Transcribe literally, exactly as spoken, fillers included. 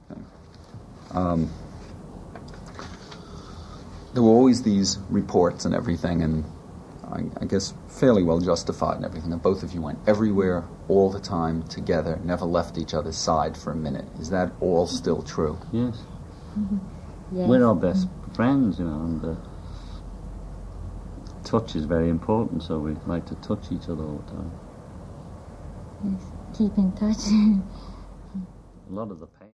Um, there were always these reports and everything, and I, I guess fairly well justified and everything, that both of you went everywhere all the time together, never left each other's side for a minute. Is that all still true? Yes. Mm-hmm. Yes. We're our best friends, you know, and uh, touch is very important, so we like to touch each other all the time. Yes. Keep in touch. A lot of the pain.